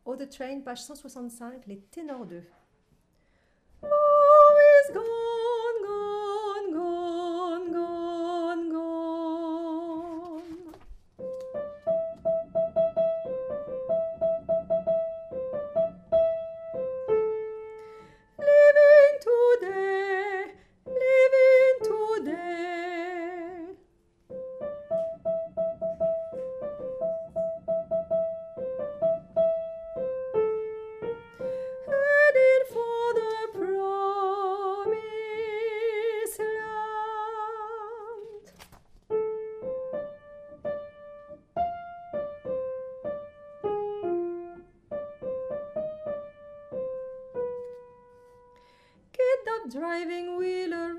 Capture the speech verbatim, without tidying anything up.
Oh, the Train, page cent soixante-cinq, les ténors deux. Oh, is gone, gone, gone, gone, gone. Living today, living today. Headed for the promised land. Get that driving wheel around.